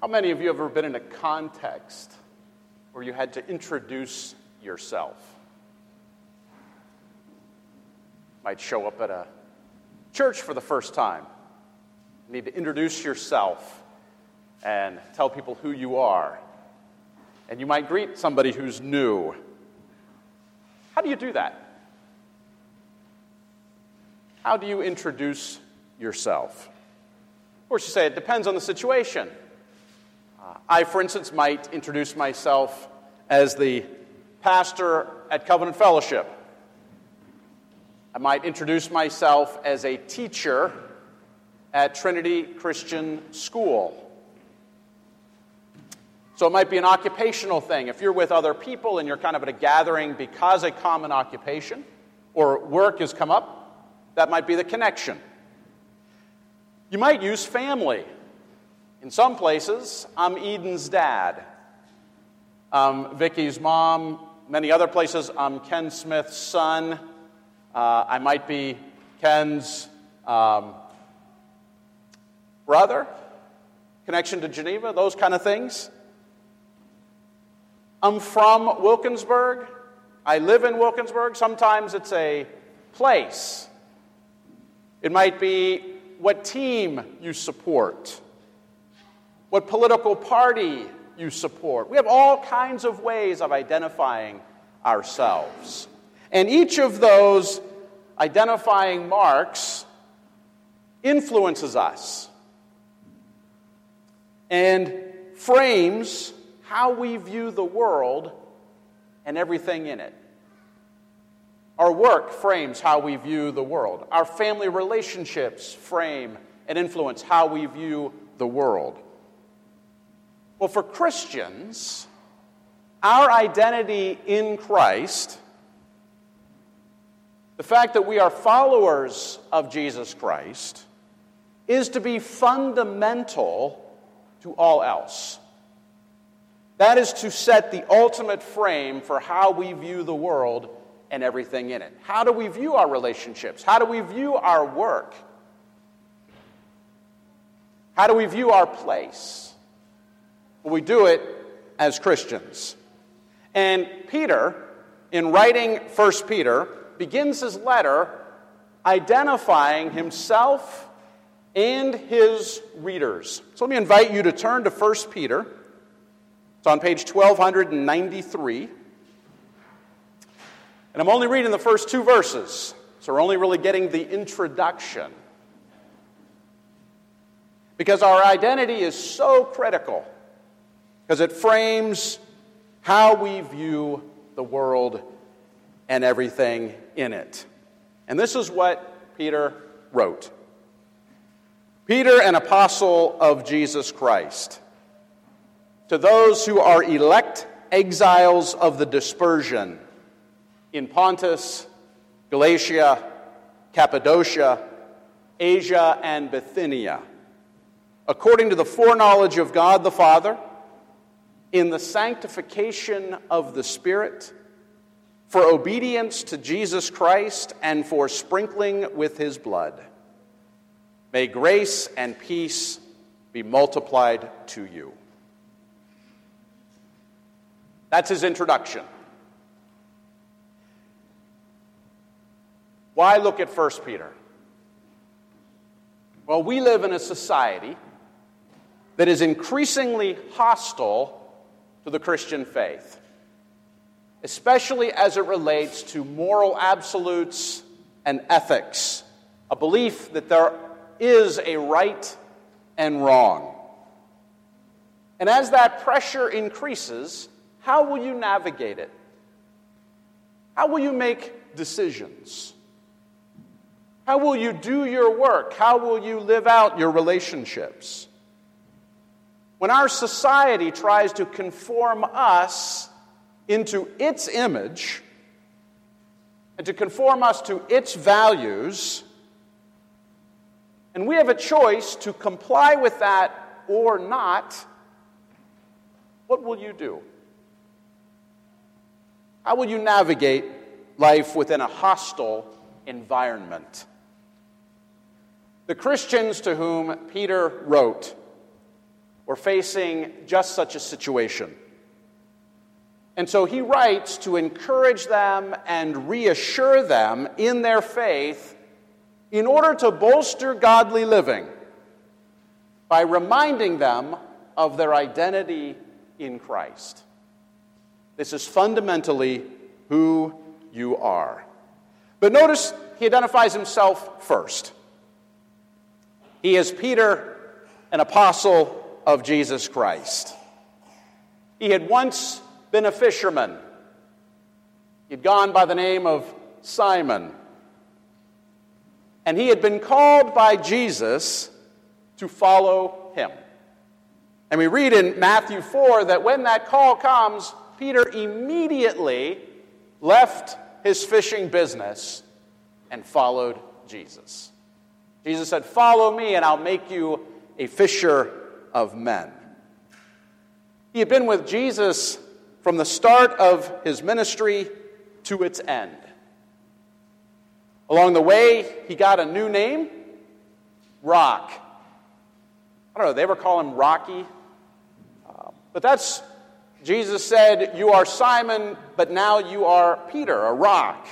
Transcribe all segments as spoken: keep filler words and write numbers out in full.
How many of you have ever been in a context where you had to introduce yourself? Might show up at a church for the first time. You need to introduce yourself and tell people who you are. And you might greet somebody who's new. How do you do that? How do you introduce yourself? Of course, you say it depends on the situation. Uh, I, for instance, might introduce myself as the pastor at Covenant Fellowship. I might introduce myself as a teacher at Trinity Christian School. So it might be an occupational thing. If you're with other people and you're kind of at a gathering because a common occupation or work has come up, that might be the connection. You might use family. In some places, I'm Eden's dad. I'm Vicky's mom. Many other places, I'm Ken Smith's son. Uh, I might be Ken's um, brother, connection to Geneva, those kind of things. I'm from Wilkinsburg. I live in Wilkinsburg. Sometimes it's a place. It might be what team you support, what political party you support. We have all kinds of ways of identifying ourselves. And each of those identifying marks influences us and frames how we view the world and everything in it. Our work frames how we view the world. Our family relationships frame and influence how we view the world. Well, for Christians, our identity in Christ, the fact that we are followers of Jesus Christ, is to be fundamental to all else. That is to set the ultimate frame for how we view the world and everything in it. How do we view our relationships? How do we view our work? How do we view our place? Well, we do it as Christians. And Peter, in writing First Peter, begins his letter identifying himself and his readers. So let me invite you to turn to First Peter. It's on page twelve ninety-three. And I'm only reading the first two verses, so we're only really getting the introduction. Because our identity is so critical, because it frames how we view the world and everything in it. And this is what Peter wrote. Peter, an apostle of Jesus Christ, to those who are elect exiles of the dispersion in Pontus, Galatia, Cappadocia, Asia, and Bithynia, according to the foreknowledge of God the Father, in the sanctification of the Spirit, for obedience to Jesus Christ, and for sprinkling with his blood. May grace and peace be multiplied to you. That's his introduction. Why look at First Peter? Well, we live in a society that is increasingly hostile to the Christian faith, especially as it relates to moral absolutes and ethics, a belief that there is a right and wrong. And as that pressure increases, how will you navigate it? How will you make decisions? How will you do your work? How will you live out your relationships? When our society tries to conform us into its image and to conform us to its values, and we have a choice to comply with that or not, what will you do? How will you navigate life within a hostile environment? The Christians to whom Peter wrote were facing just such a situation. And so he writes to encourage them and reassure them in their faith in order to bolster godly living by reminding them of their identity in Christ. This is fundamentally who you are. But notice he identifies himself first. He is Peter, an apostle of Jesus Christ. He had once been a fisherman. He had gone by the name of Simon. And he had been called by Jesus to follow him. And we read in Matthew four that when that call comes, Peter immediately left his fishing business and followed Jesus. Jesus said, "Follow me and I'll make you a fisher of men." He had been with Jesus from the start of his ministry to its end. Along the way, he got a new name, Rock. I don't know, they ever call him Rocky? Uh, but that's, Jesus said, "You are Simon, but now you are Peter, a rock."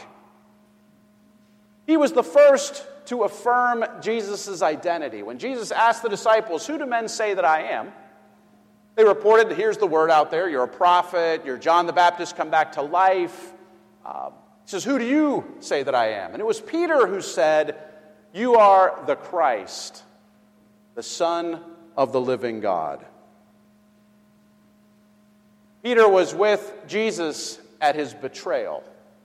He was the first to affirm Jesus' identity. When Jesus asked the disciples, "Who do men say that I am?" they reported, here's the word out there, you're a prophet, you're John the Baptist come back to life. Uh, he says, "Who do you say that I am?" And it was Peter who said, "You are the Christ, the Son of the living God." Peter was with Jesus at his betrayal.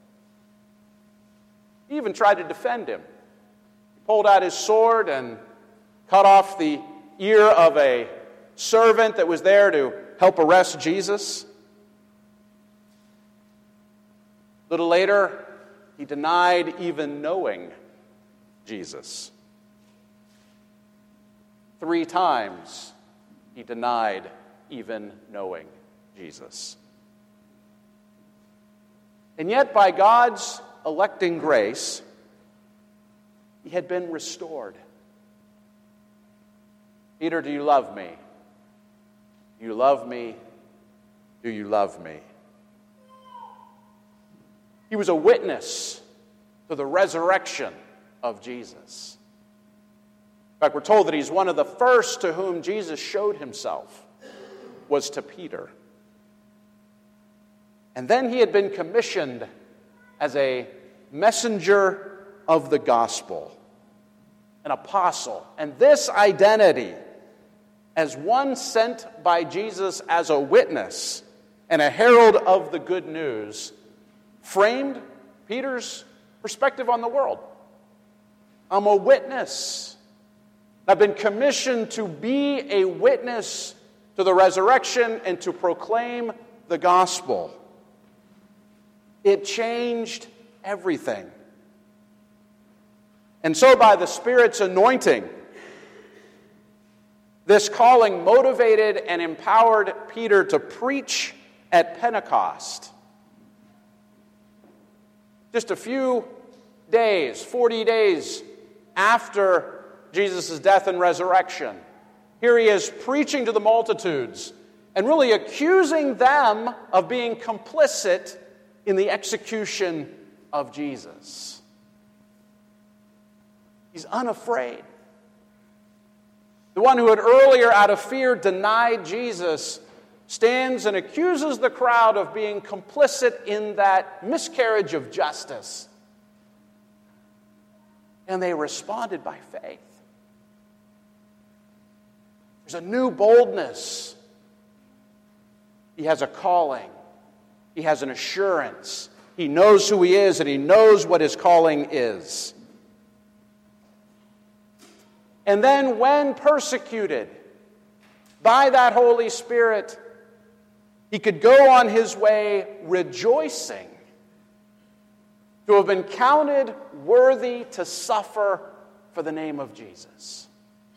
He even tried to defend him. He pulled out his sword and cut off the ear of a servant that was there to help arrest Jesus. A little later, he denied even knowing Jesus. Three times he denied even knowing Jesus. And yet, by God's electing grace, he had been restored. "Peter, do you love me? Do you love me? Do you love me?" He was a witness to the resurrection of Jesus. In fact, we're told that he's one of the first to whom Jesus showed himself was to Peter. And then he had been commissioned as a messenger of the gospel, an apostle. And this identity, as one sent by Jesus as a witness and a herald of the good news, framed Peter's perspective on the world. I'm a witness. I've been commissioned to be a witness to the resurrection and to proclaim the gospel. It changed everything. And so by the Spirit's anointing, this calling motivated and empowered Peter to preach at Pentecost. Just a few days, forty days after Jesus' death and resurrection, here he is preaching to the multitudes and really accusing them of being complicit in the execution of Jesus. He's unafraid. The one who had earlier, out of fear, denied Jesus stands and accuses the crowd of being complicit in that miscarriage of justice. And they responded by faith. There's a new boldness. He has a calling. He has an assurance. He knows who he is, and he knows what his calling is. And then when persecuted by that Holy Spirit, he could go on his way rejoicing to have been counted worthy to suffer for the name of Jesus.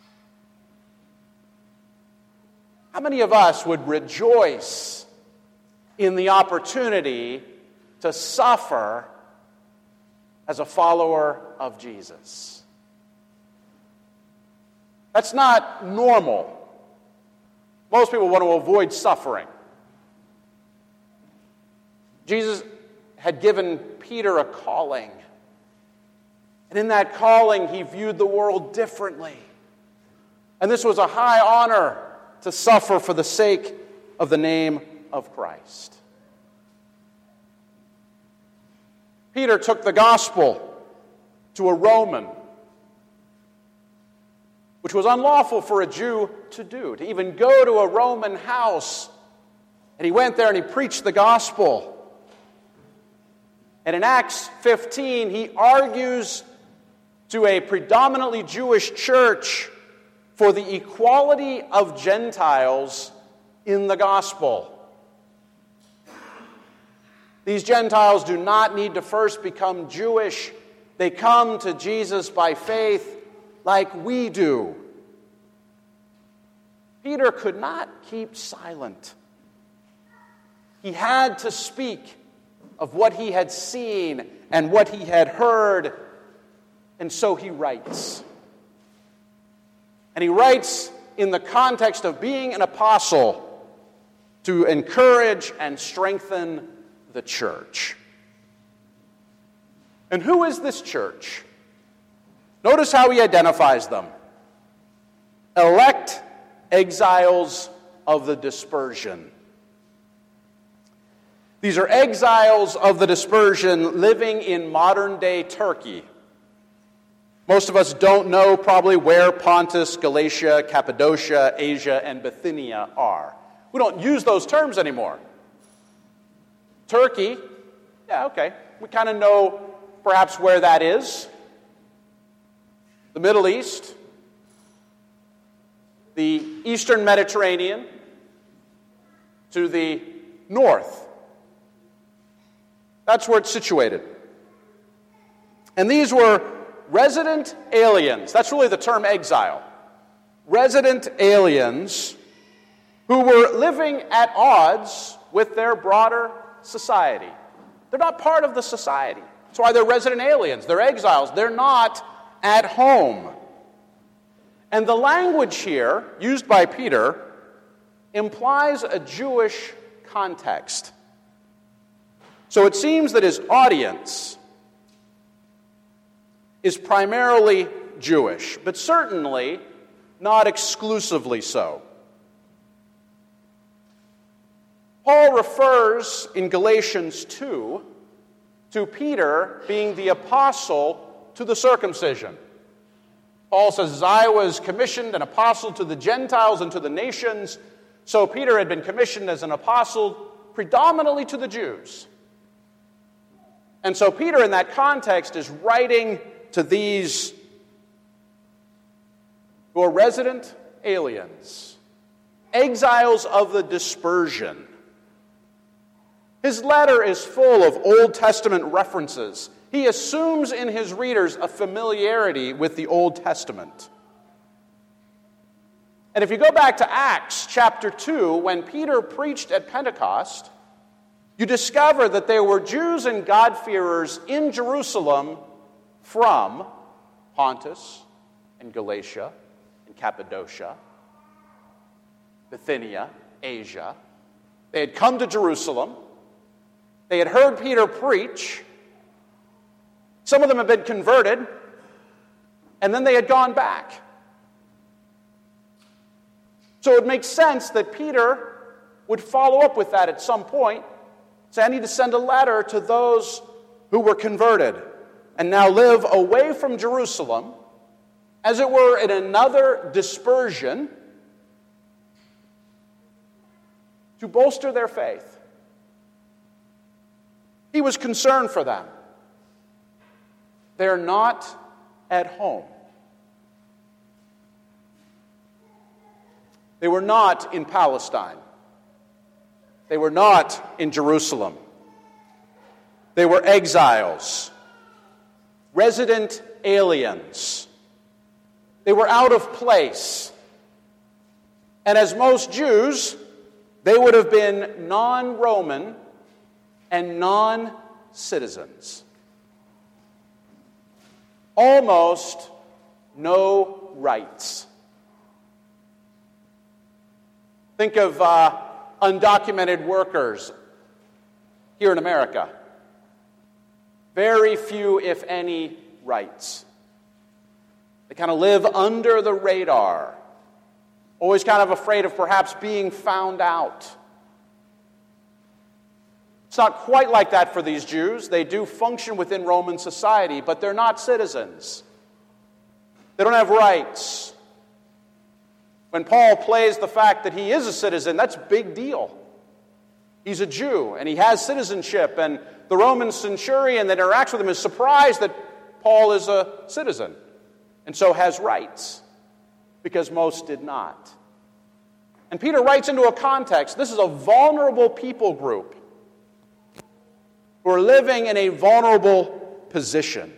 How many of us would rejoice in the opportunity to suffer as a follower of Jesus? That's not normal. Most people want to avoid suffering. Jesus had given Peter a calling. And in that calling, he viewed the world differently. And this was a high honor to suffer for the sake of the name of Christ. Peter took the gospel to a Roman, which was unlawful for a Jew to do, to even go to a Roman house. And he went there and he preached the gospel. And in Acts fifteen, he argues to a predominantly Jewish church for the equality of Gentiles in the gospel. These Gentiles do not need to first become Jewish. They come to Jesus by faith like we do. Peter could not keep silent. He had to speak of what he had seen and what he had heard, and so he writes. And he writes in the context of being an apostle to encourage and strengthen the church. And who is this church? Notice how he identifies them. Elect exiles of the dispersion. These are exiles of the dispersion living in modern-day Turkey. Most of us don't know probably where Pontus, Galatia, Cappadocia, Asia, and Bithynia are. We don't use those terms anymore. Turkey, yeah, okay. We kind of know perhaps where that is. The Middle East, the Eastern Mediterranean, to the north. That's where it's situated. And these were resident aliens. That's really the term exile. Resident aliens who were living at odds with their broader society. They're not part of the society. That's why they're resident aliens. They're exiles. They're not at home. And the language here, used by Peter, implies a Jewish context. So it seems that his audience is primarily Jewish, but certainly not exclusively so. Paul refers in Galatians two to Peter being the apostle to the circumcision. Paul says, as I was commissioned an apostle to the Gentiles and to the nations, so Peter had been commissioned as an apostle predominantly to the Jews. And so Peter, in that context, is writing to these who are resident aliens, exiles of the dispersion. His letter is full of Old Testament references. He assumes in his readers a familiarity with the Old Testament. And if you go back to Acts chapter two, when Peter preached at Pentecost, you discover that there were Jews and God-fearers in Jerusalem from Pontus and Galatia and Cappadocia, Bithynia, Asia. They had come to Jerusalem. They had heard Peter preach. Some of them had been converted, and then they had gone back. So it makes sense that Peter would follow up with that at some point. Say, I need to send a letter to those who were converted and now live away from Jerusalem, as it were in another dispersion, to bolster their faith. He was concerned for them. They're not at home. They were not in Palestine. They were not in Jerusalem. They were exiles, resident aliens. They were out of place. And as most Jews, they would have been non-Roman and non-citizens. Almost no rights. Think of uh, undocumented workers here in America. Very few, if any, rights. They kind of live under the radar, always kind of afraid of perhaps being found out. It's not quite like that for these Jews. They do function within Roman society, but they're not citizens. They don't have rights. When Paul plays the fact that he is a citizen, that's a big deal. He's a Jew, and he has citizenship, and the Roman centurion that interacts with him is surprised that Paul is a citizen, and so has rights, because most did not. And Peter writes into a context, this is a vulnerable people group who are living in a vulnerable position.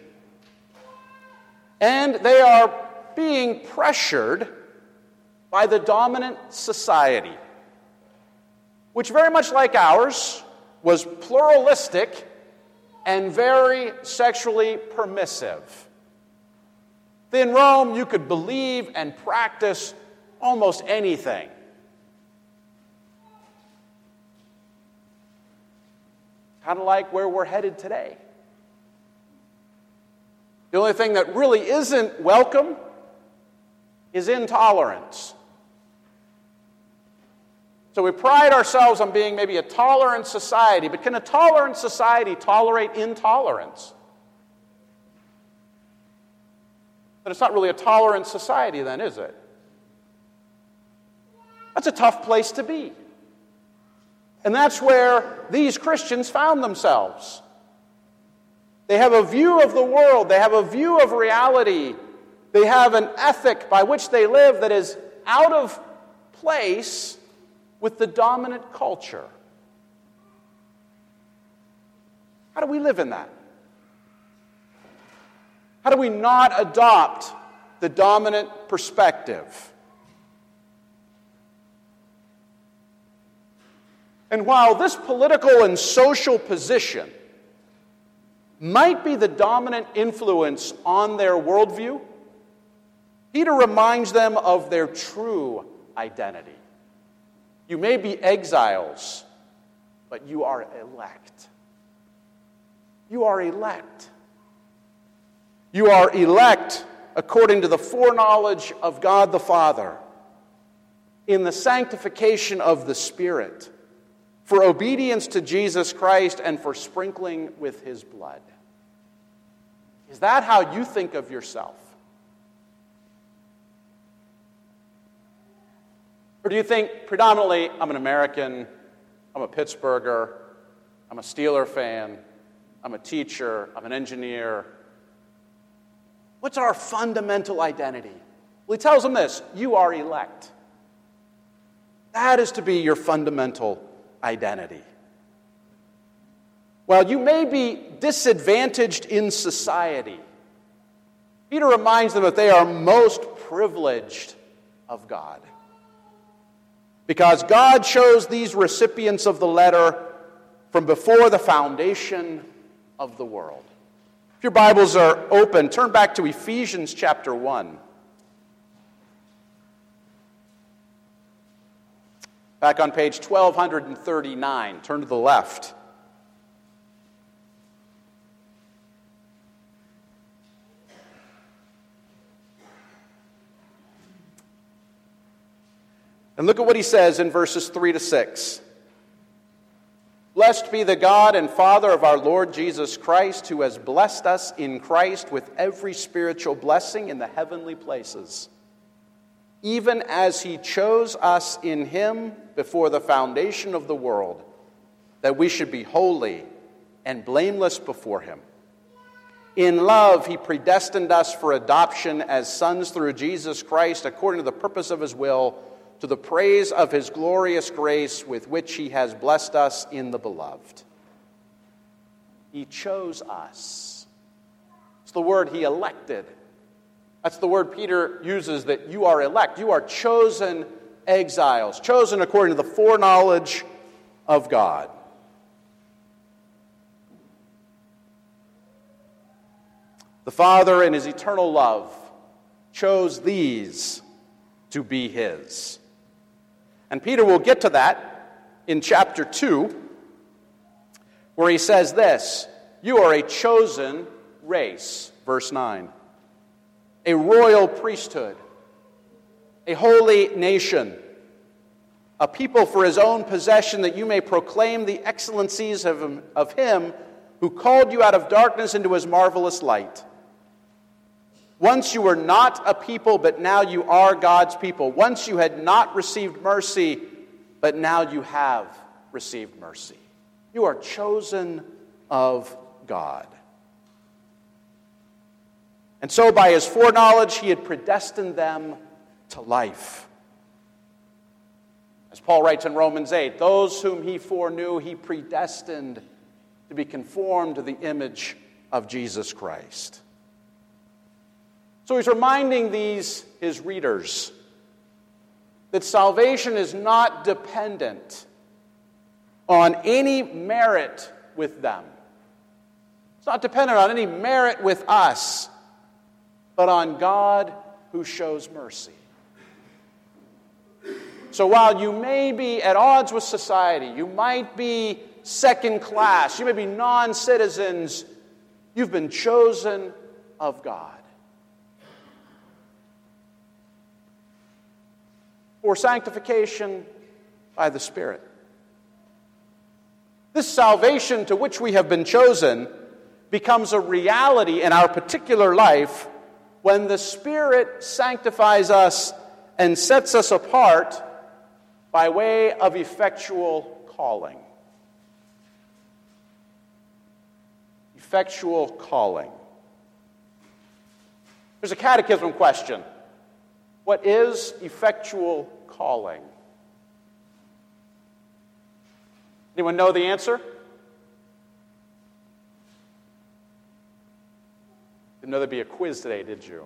And they are being pressured by the dominant society, which very much like ours was pluralistic and very sexually permissive. In Rome, you could believe and practice almost anything. Kind of like where we're headed today. The only thing that really isn't welcome is intolerance. So we pride ourselves on being maybe a tolerant society, but can a tolerant society tolerate intolerance? But it's not really a tolerant society then, is it? That's a tough place to be. And that's where these Christians found themselves. They have a view of the world. They have a view of reality. They have an ethic by which they live that is out of place with the dominant culture. How do we live in that? How do we not adopt the dominant perspective? And while this political and social position might be the dominant influence on their worldview, Peter reminds them of their true identity. You may be exiles, but you are elect. You are elect. You are elect according to the foreknowledge of God the Father, in the sanctification of the Spirit, for obedience to Jesus Christ and for sprinkling with His blood. Is that how you think of yourself? Or do you think predominantly, I'm an American, I'm a Pittsburgher, I'm a Steeler fan, I'm a teacher, I'm an engineer? What's our fundamental identity? Well, he tells them this: you are elect. That is to be your fundamental identity. While you may be disadvantaged in society, Peter reminds them that they are most privileged of God. Because God chose these recipients of the letter from before the foundation of the world. If your Bibles are open, turn back to Ephesians chapter one. Back on page twelve thirty-nine, turn to the left. And look at what he says in verses three to six. Blessed be the God and Father of our Lord Jesus Christ, who has blessed us in Christ with every spiritual blessing in the heavenly places, even as He chose us in Him before the foundation of the world, that we should be holy and blameless before Him. In love, He predestined us for adoption as sons through Jesus Christ, according to the purpose of His will, to the praise of His glorious grace with which He has blessed us in the Beloved. He chose us. It's the word He elected. That's the word Peter uses, that you are elect. You are chosen exiles, chosen according to the foreknowledge of God. The Father, in His eternal love, chose these to be His. And Peter will get to that in chapter two, where he says this, "You are a chosen race," verse nine, "a royal priesthood, a holy nation, a people for his own possession, that you may proclaim the excellencies of him, of him who called you out of darkness into his marvelous light. Once you were not a people, but now you are God's people. Once you had not received mercy, but now you have received mercy." You are chosen of God. And so by his foreknowledge, he had predestined them to life. As Paul writes in Romans eight, those whom he foreknew, he predestined to be conformed to the image of Jesus Christ. So he's reminding these, his readers, that salvation is not dependent on any merit with them. It's not dependent on any merit with us, but on God who shows mercy. So while you may be at odds with society, you might be second class, you may be non-citizens, you've been chosen of God. For sanctification by the Spirit. This salvation to which we have been chosen becomes a reality in our particular life when the Spirit sanctifies us and sets us apart by way of effectual calling. Effectual calling. There's a catechism question. What is effectual calling? Anyone know the answer? Didn't know there'd be a quiz today, did you?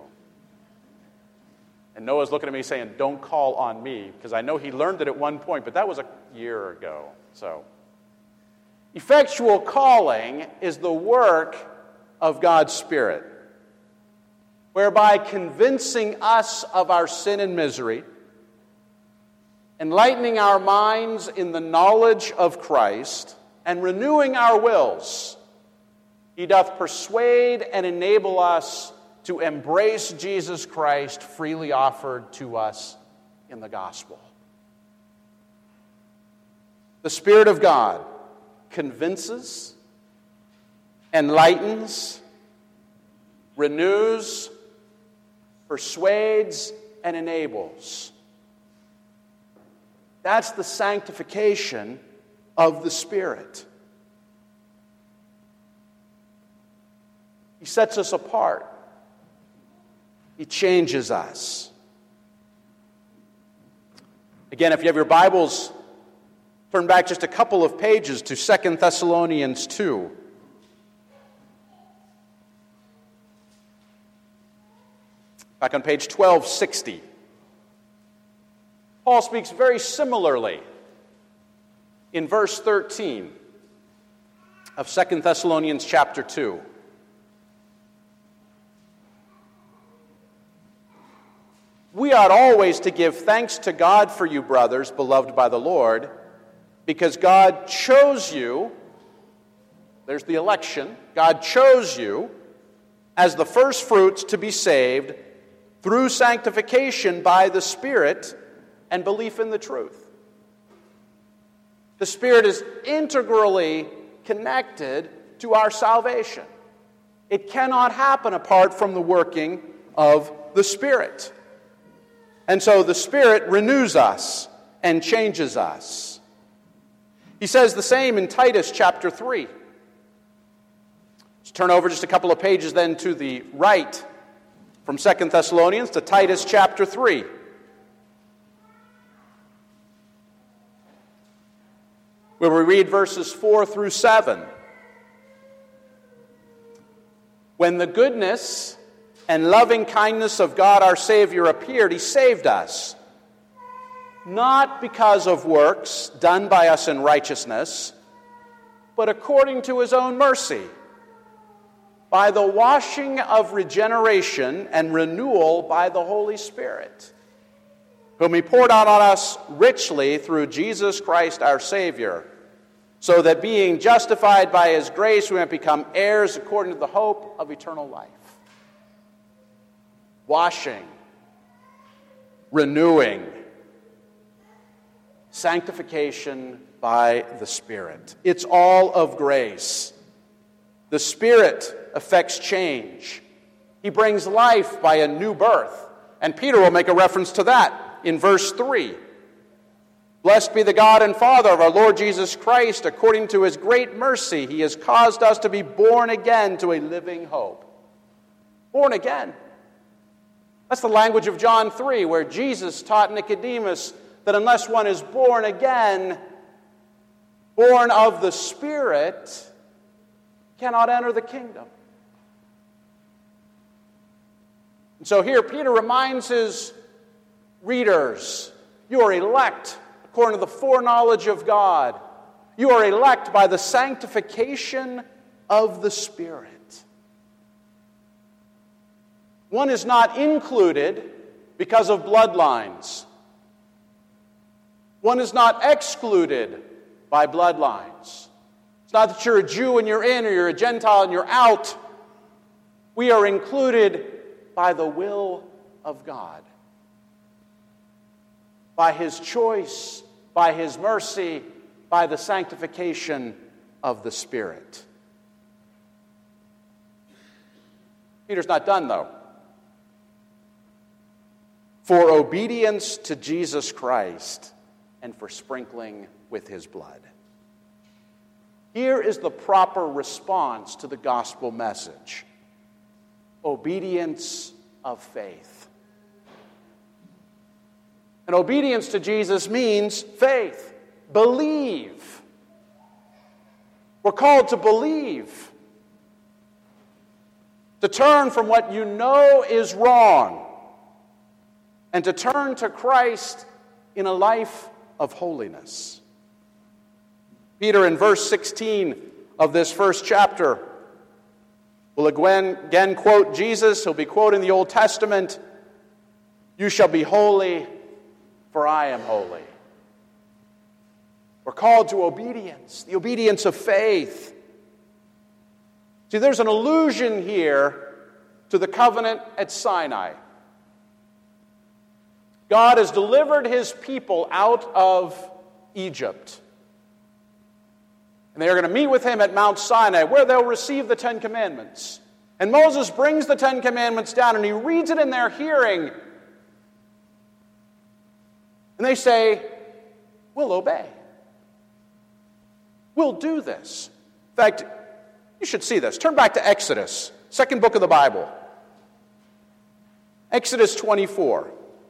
And Noah's looking at me saying, "Don't call on me," because I know he learned it at one point, but that was a year ago. So, effectual calling is the work of God's Spirit, whereby convincing us of our sin and misery, enlightening our minds in the knowledge of Christ, and renewing our wills, he doth persuade and enable us to embrace Jesus Christ freely offered to us in the gospel. The Spirit of God convinces, enlightens, renews, persuades, and enables. That's the sanctification of the Spirit. He sets us apart. He changes us. Again, if you have your Bibles, turn back just a couple of pages to Second Thessalonians two. Back on page twelve sixty. Paul speaks very similarly in verse thirteen of Second Thessalonians chapter two. We ought always to give thanks to God for you, brothers, beloved by the Lord, because God chose you, there's the election, God chose you as the first fruits to be saved through sanctification by the Spirit and belief in the truth. The Spirit is integrally connected to our salvation. It cannot happen apart from the working of the Spirit. And so the Spirit renews us and changes us. He says the same in Titus chapter three. Let's turn over just a couple of pages then to the right from Second Thessalonians to Titus chapter three. Where we read verses four through seven. When the goodness and loving kindness of God our Savior appeared, He saved us, not because of works done by us in righteousness, but according to His own mercy, by the washing of regeneration and renewal by the Holy Spirit, whom he poured out on us richly through Jesus Christ our Savior, so that being justified by his grace we might become heirs according to the hope of eternal life. Washing, renewing, sanctification by the Spirit. It's all of grace. The Spirit effects change. He brings life by a new birth. And Peter will make a reference to that in verse three. Blessed be the God and Father of our Lord Jesus Christ. According to his great mercy, he has caused us to be born again to a living hope. Born again. That's the language of John three, where Jesus taught Nicodemus that unless one is born again, born of the Spirit, cannot enter the kingdom. And so here Peter reminds his readers, you are elect according to the foreknowledge of God. You are elect by the sanctification of the Spirit. One is not included because of bloodlines. One is not excluded by bloodlines. It's not that you're a Jew and you're in, or you're a Gentile and you're out. We are included by the will of God. By his choice, by his mercy, by the sanctification of the Spirit. Peter's not done, though. For obedience to Jesus Christ and for sprinkling with his blood. Here is the proper response to the gospel message. Obedience of faith. And obedience to Jesus means faith. Believe. We're called to believe. To turn from what you know is wrong and to turn to Christ in a life of holiness. Peter, in verse sixteen of this first chapter, will again, again quote Jesus. He'll be quoting the Old Testament. You shall be holy, for I am holy. We're called to obedience, the obedience of faith. See, there's an allusion here to the covenant at Sinai. God has delivered his people out of Egypt. And they are going to meet with him at Mount Sinai, where they'll receive the Ten Commandments. And Moses brings the Ten Commandments down, and he reads it in their hearing. And they say, we'll obey. We'll do this. In fact, you should see this. Turn back to Exodus, second book of the Bible. Exodus twenty-four.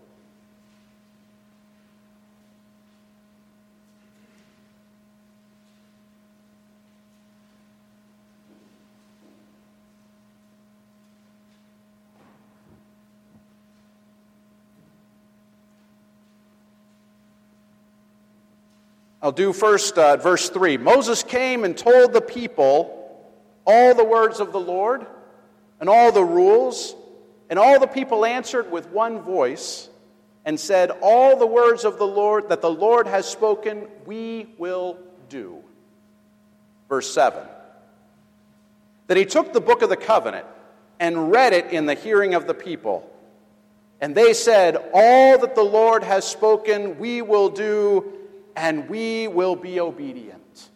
I'll do first uh, verse three. Moses came and told the people all the words of the Lord and all the rules, and all the people answered with one voice and said, all the words of the Lord that the Lord has spoken, we will do. Verse seven. Then he took the book of the covenant and read it in the hearing of the people. And they said, all that the Lord has spoken, we will do, and we will be obedient.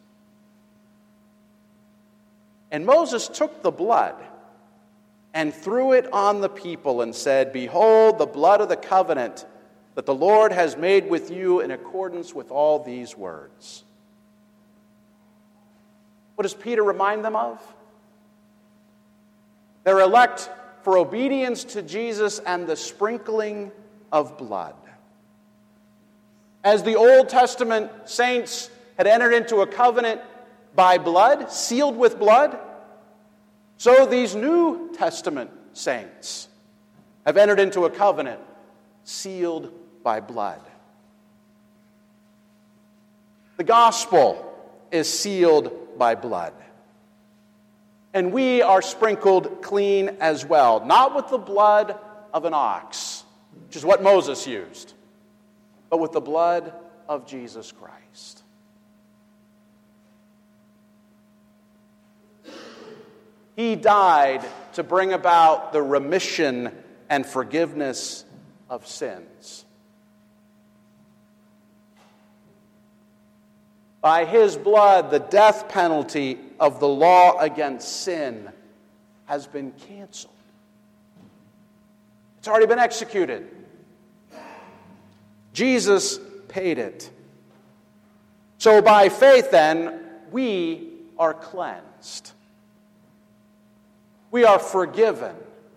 And Moses took the blood and threw it on the people and said, behold, the blood of the covenant that the Lord has made with you in accordance with all these words. What does Peter remind them of? They're elect for obedience to Jesus and the sprinkling of blood. As the Old Testament saints had entered into a covenant by blood, sealed with blood, so these New Testament saints have entered into a covenant sealed by blood. The gospel is sealed by blood. And we are sprinkled clean as well, not with the blood of an ox, which is what Moses used, but with the blood of Jesus Christ. He died to bring about the remission and forgiveness of sins. By his blood, the death penalty of the law against sin has been canceled. It's already been executed. Jesus paid it. So by faith, then, we are cleansed. We are forgiven.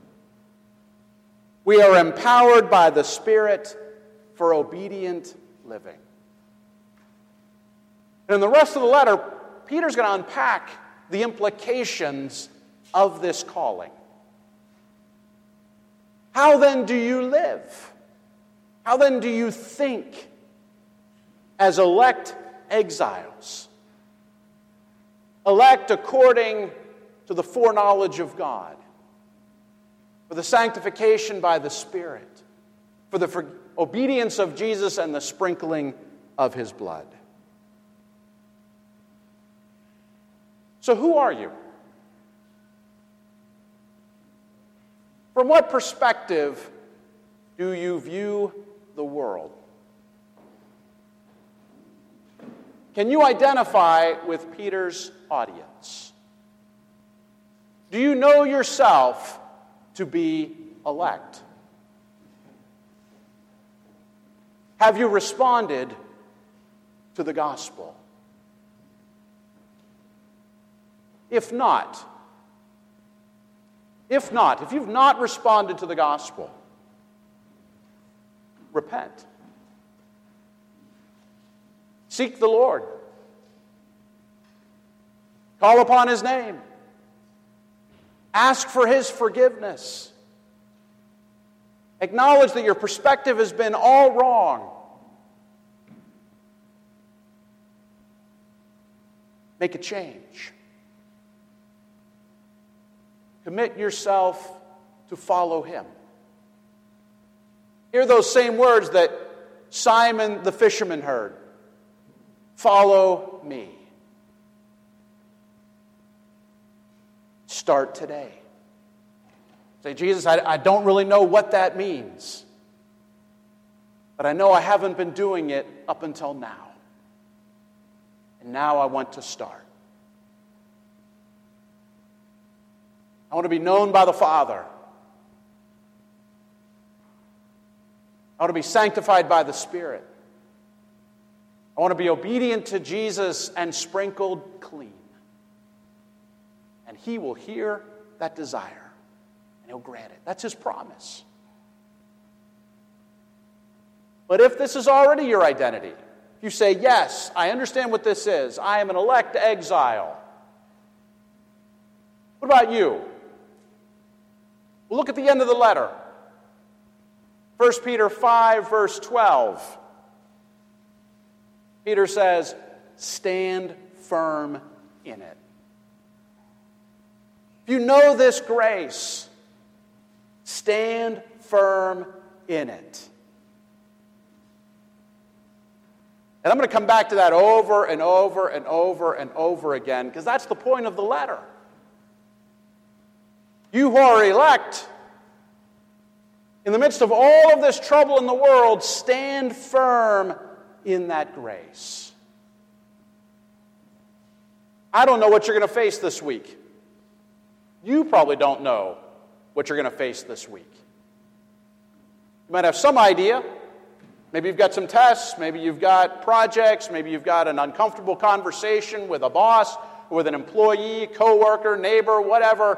We are empowered by the Spirit for obedient living. And in the rest of the letter, Peter's going to unpack the implications of this calling. How then do you live? How then do you think as elect exiles? Elect according to the foreknowledge of God, for the sanctification by the Spirit, for the for- obedience of Jesus and the sprinkling of his blood. So who are you? From what perspective do you view the world? Can you identify with Peter's audience? Do you know yourself to be elect? Have you responded to the gospel? If not, if not, if you've not responded to the gospel, repent. Seek the Lord. Call upon his name. Ask for his forgiveness. Acknowledge that your perspective has been all wrong. Make a change. Commit yourself to follow him. Hear those same words that Simon the fisherman heard. Follow me. Start today. Say, Jesus, I, I don't really know what that means, but I know I haven't been doing it up until now. And now I want to start. I want to be known by the Father. I want to be sanctified by the Spirit. I want to be obedient to Jesus and sprinkled clean. And he will hear that desire, and he'll grant it. That's his promise. But if this is already your identity, if you say, yes, I understand what this is. I am an elect exile. What about you? Well, look at the end of the letter. First Peter five, verse twelve. Peter says, stand firm in it. If you know this grace, stand firm in it. And I'm going to come back to that over and over and over and over again, because that's the point of the letter. You who are elect, in the midst of all of this trouble in the world, stand firm in that grace. I don't know what you're going to face this week. You probably don't know what you're going to face this week. You might have some idea. Maybe you've got some tests. Maybe you've got projects. Maybe you've got an uncomfortable conversation with a boss, with an employee, coworker, neighbor, whatever.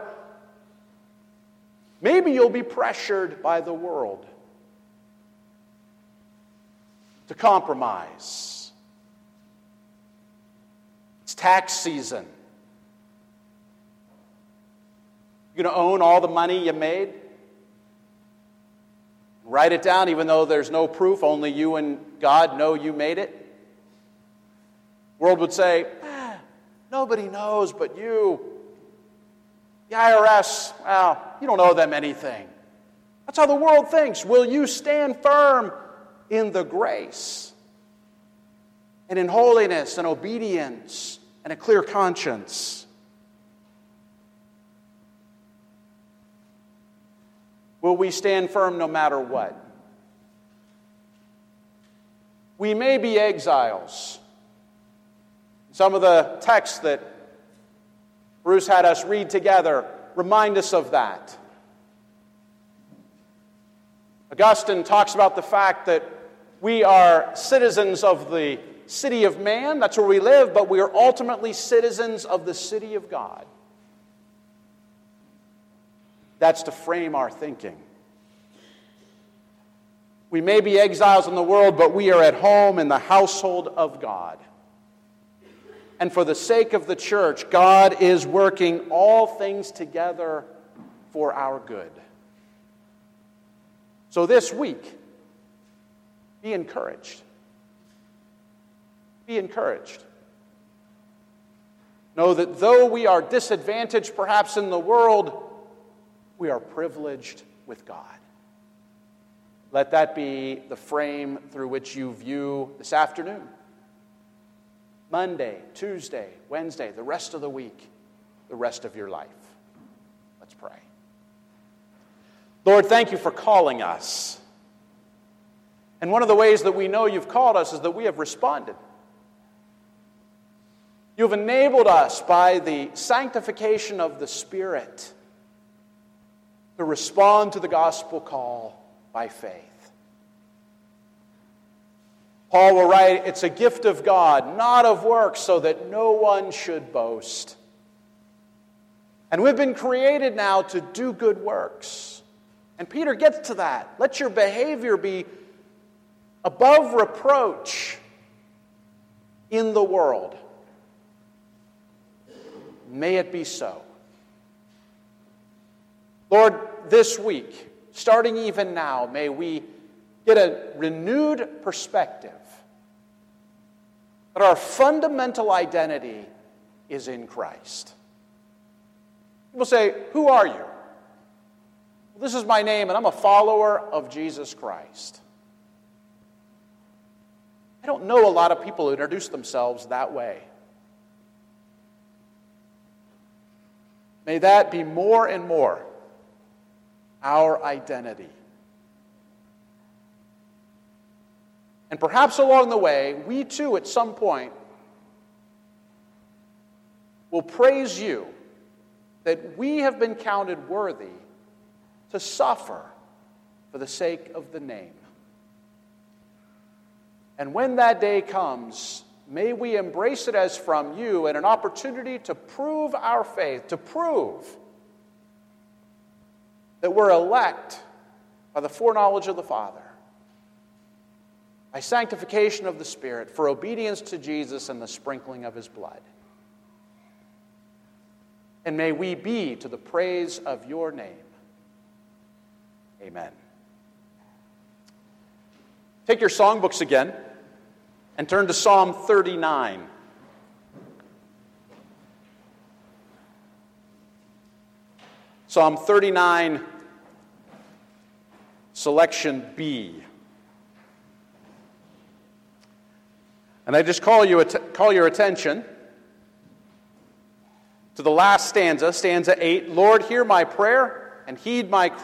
Maybe you'll be pressured by the world to compromise. It's tax season. You're going to own all the money you made? Write it down even though there's no proof, only you and God know you made it? The world would say, ah, nobody knows but you. The I R S, well, you don't owe them anything. That's how the world thinks. Will you stand firm in the grace and in holiness and obedience and a clear conscience? Will we stand firm no matter what? We may be exiles. Some of the texts that Bruce had us read together remind us of that. Augustine talks about the fact that we are citizens of the city of man, that's where we live, but we are ultimately citizens of the city of God. That's to frame our thinking. We may be exiles in the world, but we are at home in the household of God. And for the sake of the church, God is working all things together for our good. So this week, be encouraged. Be encouraged. Know that though we are disadvantaged perhaps in the world, we are privileged with God. Let that be the frame through which you view this afternoon, Monday, Tuesday, Wednesday, the rest of the week, the rest of your life. Let's pray. Lord, thank you for calling us. And one of the ways that we know you've called us is that we have responded. You've enabled us by the sanctification of the Spirit to respond to the gospel call by faith. Paul will write, it's a gift of God, not of works, so that no one should boast. And we've been created now to do good works. And Peter gets to that. Let your behavior be above reproach in the world. May it be so. Lord, this week, starting even now, may we get a renewed perspective that our fundamental identity is in Christ. People say, who are you? Well, this is my name, and I'm a follower of Jesus Christ. I don't know a lot of people who introduce themselves that way. May that be more and more our identity. And perhaps along the way, we too at some point will praise you that we have been counted worthy to suffer for the sake of the name. And when that day comes, may we embrace it as from you and an opportunity to prove our faith, to prove that we're elect by the foreknowledge of the Father, by sanctification of the Spirit, for obedience to Jesus and the sprinkling of his blood. And may we be to the praise of your name. Amen. Take your songbooks again and turn to Psalm thirty-nine. Psalm thirty-nine, selection B. And I just call you call your attention to the last stanza, stanza eight. Lord, hear my prayer and heed my cry.